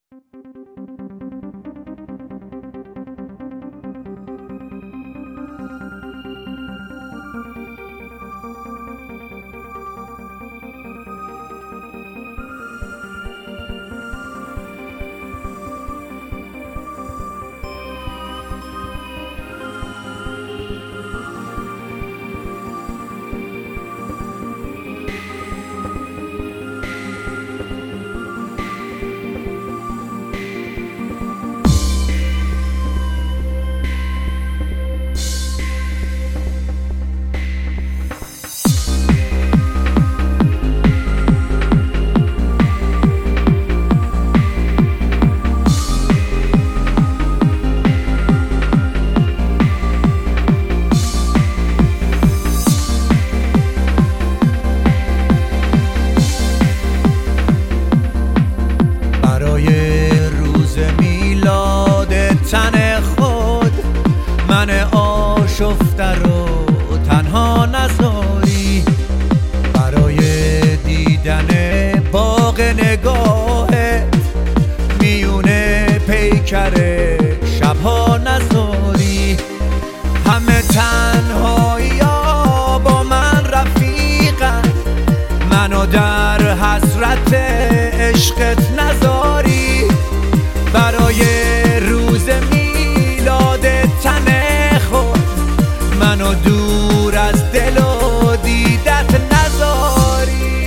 من آشفته رو تنها نذاری، برای دیدن باغ نگاهت میونه پیکر شبها نذاری. همه تنهایی ها با من رفیقن، منو در حسرت عشقت نذاری. برای روز میلاد تن خود منو دور از دل و دیدت نذاری.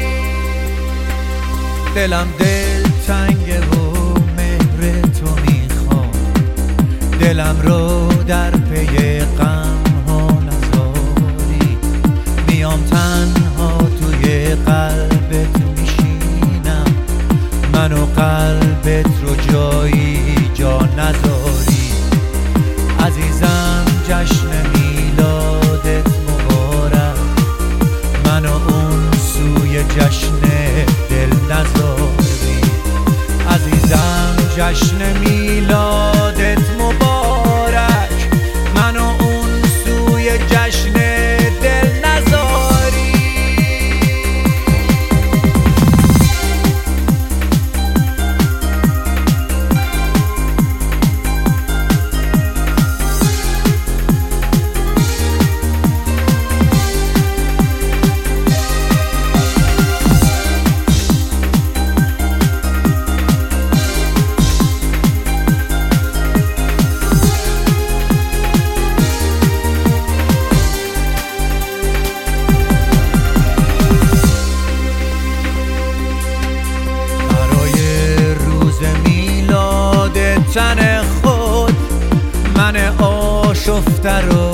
دلم دل تنگه و مهر تو میخوام، دلم رو در پی غم ها نذاری. میام تنها توی قلبت میشینم، منو قلبت رو جایی جا نذاری. عزیزم جشن میلادت مبارک، منو اون سوی جشن دل نذاری. عزیزم جشن میلادت مبارک، منو اون سوی جشن دل نذاری. تن خود من آشفته رو